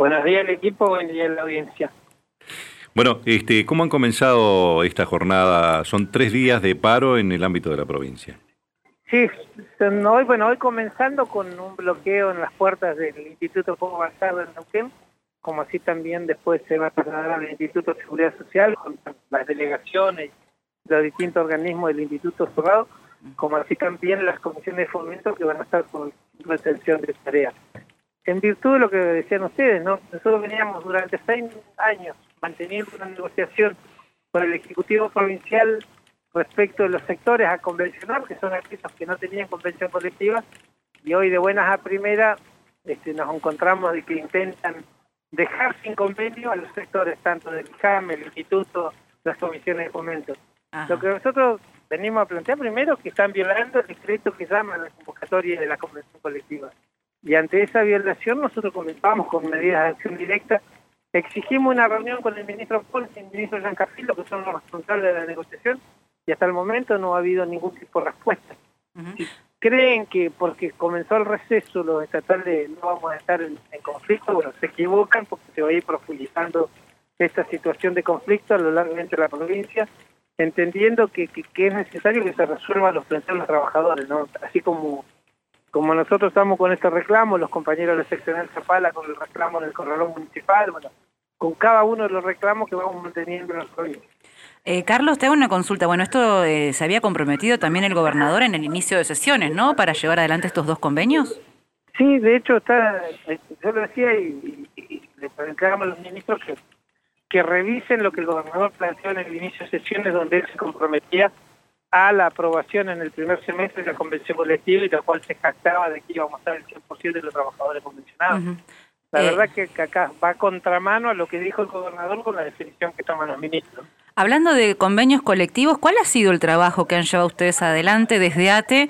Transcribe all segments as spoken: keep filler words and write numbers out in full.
Buenos días al equipo, buen día a la audiencia. Bueno, este, ¿cómo han comenzado esta jornada? Son tres días de paro en el ámbito de la provincia. Sí, son hoy, bueno, hoy comenzando con un bloqueo en las puertas del Instituto Pogo Bastardo en Neuquén, como así también después se va a trasladar al Instituto de Seguridad Social con las delegaciones, los distintos organismos del Instituto cerrado, como así también las comisiones de fomento que van a estar con retención de tareas. En virtud de lo que decían ustedes, ¿no? Nosotros veníamos durante seis años manteniendo una negociación con el Ejecutivo Provincial respecto de los sectores a convencionar, que son aquellos que no tenían convención colectiva, y hoy de buenas a primeras este, nos encontramos de que intentan dejar sin convenio a los sectores tanto del I J A M, el Instituto, las comisiones de fomento. Ajá. Lo que nosotros venimos a plantear primero es que están violando el decreto que llama a la convocatoria de la convención colectiva. Y ante esa violación nosotros comenzamos con medidas de acción directa, exigimos una reunión con el ministro Pons y el ministro Giancarlo, que son los responsables de la negociación, y hasta el momento no ha habido ningún tipo de respuesta. Uh-huh. Si creen que porque comenzó el receso los estatales no vamos a estar en, en conflicto, bueno, se equivocan porque se va a ir profundizando esta situación de conflicto a lo largo de la provincia, entendiendo que, que, que es necesario que se resuelvan los planteos de los trabajadores, ¿no? Así como Como nosotros estamos con este reclamo, los compañeros de la seccional Zapala con el reclamo del corralón municipal, bueno, con cada uno de los reclamos que vamos manteniendo en la provincia. Eh, Carlos, te hago una consulta. Bueno, esto eh, se había comprometido también el gobernador en el inicio de sesiones, ¿no? Para llevar adelante estos dos convenios. Sí, de hecho está, yo lo decía y, y, y le planteamos a los ministros que, que revisen lo que el gobernador planteó en el inicio de sesiones, donde él se comprometía a la aprobación en el primer semestre de la convención colectiva y la cual se jactaba de que íbamos a estar el cien por ciento de los trabajadores convencionados. Uh-huh. La eh, verdad que, que acá va contramano a lo que dijo el gobernador con la definición que toman los ministros. Hablando de convenios colectivos, ¿cuál ha sido el trabajo que han llevado ustedes adelante desde A T E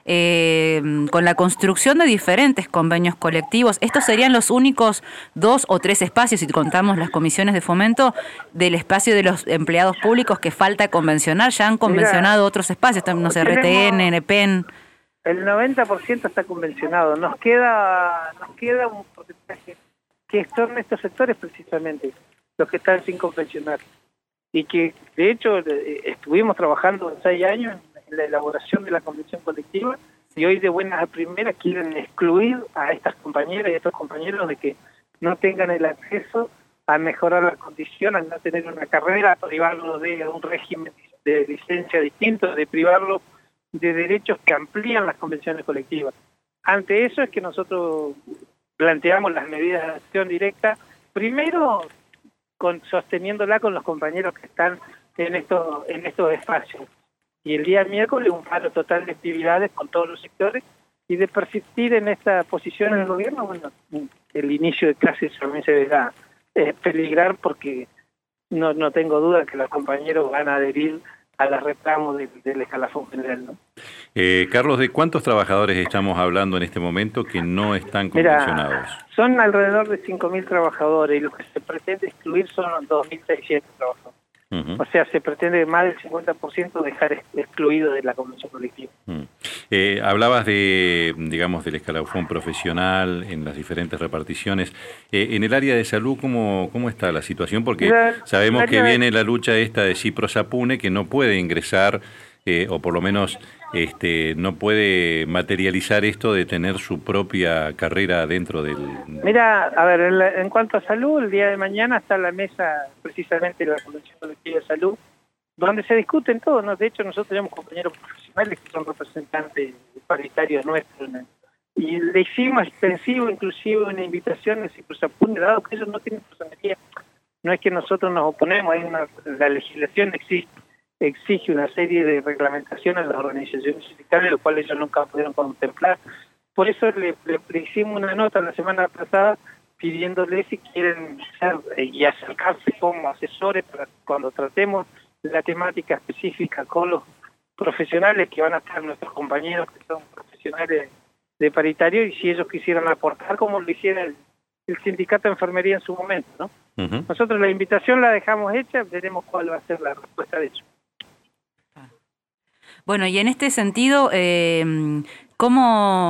eh, con la construcción de diferentes convenios colectivos? ¿Estos serían los únicos dos o tres espacios, si contamos las comisiones de fomento, del espacio de los empleados públicos que falta convencionar? ¿Ya han convencionado Mira, otros espacios? No sé, R T N, N P E N. El noventa por ciento está convencionado. Nos queda, nos queda un porcentaje que son estos sectores precisamente, los que están sin convencionar. Y que, de hecho, estuvimos trabajando en seis años en la elaboración de la convención colectiva y hoy de buenas a primeras quieren excluir a estas compañeras y a estos compañeros de que no tengan el acceso a mejorar la condición, al no tener una carrera, privarlos de un régimen de licencia distinto, de privarlos de derechos que amplían las convenciones colectivas. Ante eso es que nosotros planteamos las medidas de acción directa, primero con, sosteniéndola con los compañeros que están en estos en estos espacios. Y el día miércoles un paro total de actividades con todos los sectores y de persistir en esta posición en el gobierno, bueno, el inicio de clases también se verá eh, peligrar porque no, no tengo duda que los compañeros van a adherir a los reclamos del, del escalafón general, ¿no? Eh, Carlos, ¿de cuántos trabajadores estamos hablando en este momento que no están convencionados? Mira, son alrededor de cinco mil trabajadores y lo que se pretende excluir son dos mil seiscientos trabajadores. Uh-huh. O sea, se pretende más del cincuenta por ciento dejar excluido de la convención colectiva. Uh-huh. Eh, hablabas de, digamos, del escalafón profesional en las diferentes reparticiones. Eh, en el área de salud, ¿cómo, cómo está la situación? Porque la, sabemos que viene de... la lucha esta de Cipro Sapune, que no puede ingresar, eh, o por lo menos este, no puede materializar esto de tener su propia carrera dentro del... Mira, a ver, en, la, en cuanto a salud, el día de mañana está la mesa precisamente de la Convención Colectiva de Salud, donde se discuten todo, ¿no? De hecho, nosotros tenemos compañeros profesionales que son representantes paritarios nuestros, ¿no? Y le hicimos extensivo, inclusive, una invitación a Cipro Sapune, dado que ellos no tienen personería. No es que nosotros nos oponemos, hay una, la legislación existe. Exige una serie de reglamentaciones a las organizaciones sindicales, lo cual ellos nunca pudieron contemplar. Por eso le, le, le hicimos una nota la semana pasada pidiéndole si quieren ser y acercarse como asesores para cuando tratemos la temática específica con los profesionales que van a estar nuestros compañeros que son profesionales de paritario y si ellos quisieran aportar como lo hiciera el, el sindicato de enfermería en su momento, ¿no? Uh-huh. Nosotros la invitación la dejamos hecha, veremos cuál va a ser la respuesta de eso. Bueno, y en este sentido, eh, ¿cómo,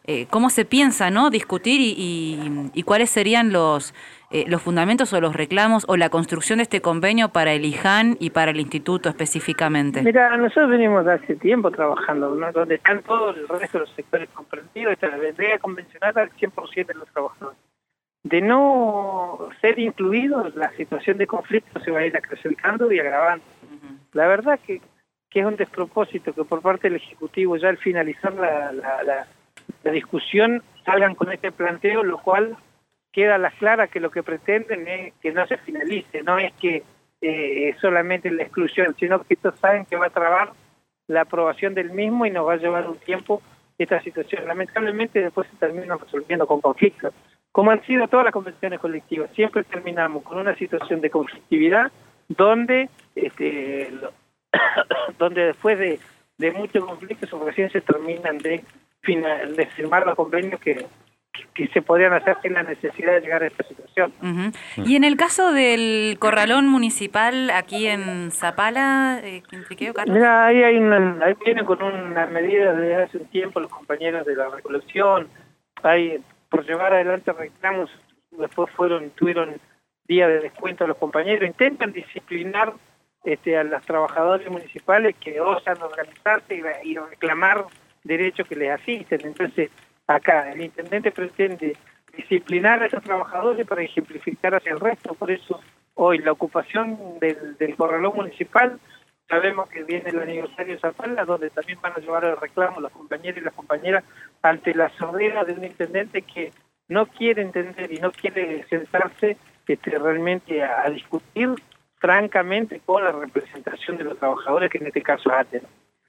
eh, cómo se piensa, ¿no? Discutir y, y, y cuáles serían los, eh, los fundamentos o los reclamos o la construcción de este convenio para el I J A N y para el instituto específicamente. Mira, nosotros venimos de hace tiempo trabajando, ¿no? Donde están todos el resto de los sectores comprendidos, está la vendría convencional al cien por ciento de los trabajadores. De no ser incluidos, la situación de conflicto se va a ir acrecentando y agravando. Uh-huh. La verdad que, que es un despropósito que por parte del Ejecutivo, ya al finalizar la, la, la, la discusión, salgan con este planteo, lo cual queda a las claras que lo que pretenden es que no se finalice, no es que eh, solamente la exclusión, sino que todos saben que va a trabar la aprobación del mismo y nos va a llevar un tiempo esta situación. Lamentablemente después se termina resolviendo con conflictos. Como han sido todas las convenciones colectivas, siempre terminamos con una situación de conflictividad donde este, lo, donde después de, de muchos conflictos recién se terminan de, final, de firmar los convenios que, que, que se podrían hacer sin la necesidad de llegar a esta situación. Uh-huh. Y en el caso del corralón municipal aquí en Zapala, eh, ¿Quintriqueo, Carlos? Mira, ahí, hay una, ahí vienen con una medida desde hace un tiempo los compañeros de la recolección, hay... por llevar adelante reclamos, después fueron tuvieron días de descuento a los compañeros, intentan disciplinar este, a los trabajadores municipales que osan organizarse y, y reclamar derechos que les asisten. Entonces, acá el intendente pretende disciplinar a esos trabajadores para ejemplificar hacia el resto, por eso hoy la ocupación del, del corralón municipal, sabemos que viene el aniversario de Zapala, donde también van a llevar el reclamo los compañeros y las compañeras ante la sordera de un intendente que no quiere entender y no quiere sentarse este, realmente a, a discutir francamente con la representación de los trabajadores, que en este caso es A T E.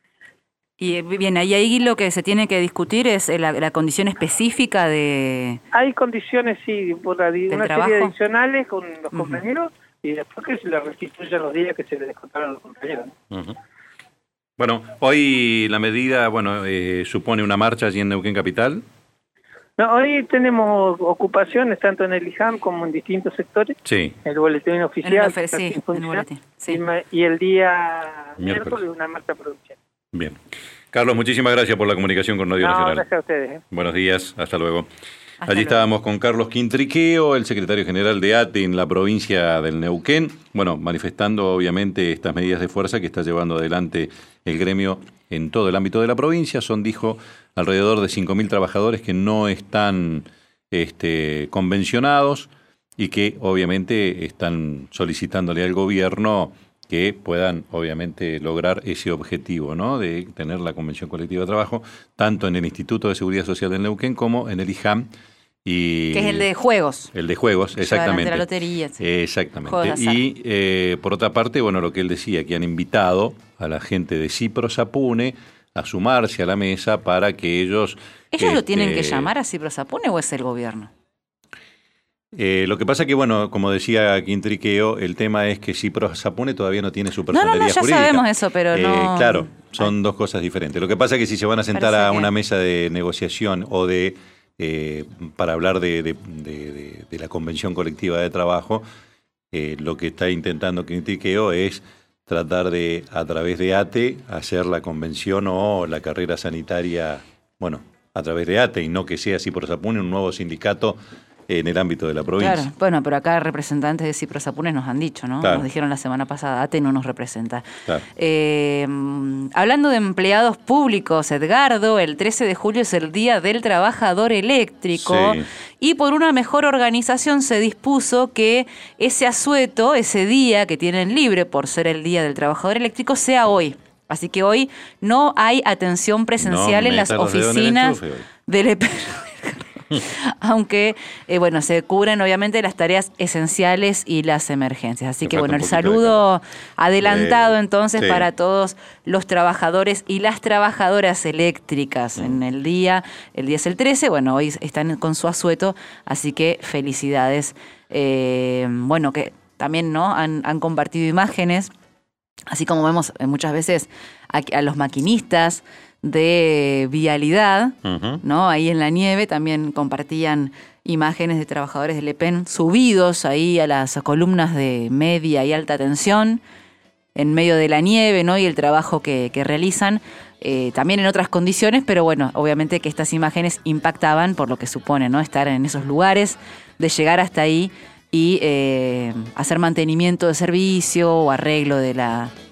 Y bien, ahí, ahí lo que se tiene que discutir es la, la condición específica de... Hay condiciones, sí, por la, una trabajo? serie adicionales con los Uh-huh. compañeros y después que se le restituyan los días que se le descontaron a los compañeros. Uh-huh. Bueno, hoy la medida, bueno, eh, supone una marcha allí en Neuquén Capital. No, hoy tenemos ocupaciones tanto en el I J A N como en distintos sectores. Sí. El boletín oficial. En el ofe- sí, en el boletín, sí. Y, ma- y el día Miércoles. miércoles una marcha provincial. Bien. Carlos, muchísimas gracias por la comunicación con Radio No, Nacional. gracias a ustedes. ¿eh? Buenos días, hasta luego. Hasta Allí luego. estábamos con Carlos Quintriqueo, el secretario general de A T E en la provincia del Neuquén, bueno, manifestando obviamente estas medidas de fuerza que está llevando adelante el gremio en todo el ámbito de la provincia. Son, dijo, alrededor de cinco mil trabajadores que no están este, convencionados y que obviamente están solicitándole al gobierno que puedan, obviamente, lograr ese objetivo, ¿no?, de tener la Convención Colectiva de Trabajo, tanto en el Instituto de Seguridad Social del Neuquén como en el I J A N. Y que es el de juegos. El de juegos, exactamente. La lotería. Sí. Exactamente. Y eh, por otra parte, bueno, lo que él decía, que han invitado a la gente de Cipro Sapune a sumarse a la mesa para que ellos... ¿Ellos este, lo tienen que llamar a Cipro Sapune o es el gobierno? Eh, lo que pasa que, bueno, como decía Quintriqueo, el tema es que Cipro Sapune todavía no tiene su personería no, no, no, ya jurídica. sabemos eso, pero Eh, no... claro, son dos cosas diferentes. Lo que pasa es que si se van a sentar Parece a que- una mesa de negociación o de eh, para hablar de, de, de, de, de la Convención Colectiva de Trabajo, eh, lo que está intentando Quintriqueo es tratar de, a través de A T E, hacer la convención o la carrera sanitaria, bueno, a través de A T E, y no que sea Cipro Sapune un nuevo sindicato en el ámbito de la provincia. Claro, bueno, pero acá representantes de Cipro Sapune nos han dicho, ¿no? Claro. Nos dijeron la semana pasada, A T E no nos representa. Claro. Eh, hablando de empleados públicos, Edgardo, el trece de julio es el Día del Trabajador Eléctrico, Sí. y por una mejor organización se dispuso que ese asueto, ese día que tienen libre por ser el Día del Trabajador Eléctrico, sea hoy. Así que hoy no hay atención presencial No en las metas los dedos en el oficinas enchufe hoy. del E P. Aunque, eh, bueno, se cubren obviamente las tareas esenciales y las emergencias. Así Me que, falta bueno, un el poquito de saludo adelantado Eh, entonces sí. para todos los trabajadores y las trabajadoras eléctricas en el día. El día es el trece, bueno, hoy están con su asueto, así que felicidades. Eh, bueno, que también, ¿no?, han, han compartido imágenes, así como vemos eh, muchas veces a, a los maquinistas de vialidad, Ujú. ¿no? Ahí en la nieve también compartían imágenes de trabajadores del E P E N subidos ahí a las columnas de media y alta tensión en medio de la nieve, ¿no?, y el trabajo que, que realizan. eh, también en otras condiciones, pero bueno, obviamente que estas imágenes impactaban por lo que supone, ¿no? Estar en esos lugares, de llegar hasta ahí y eh, hacer mantenimiento de servicio o arreglo de la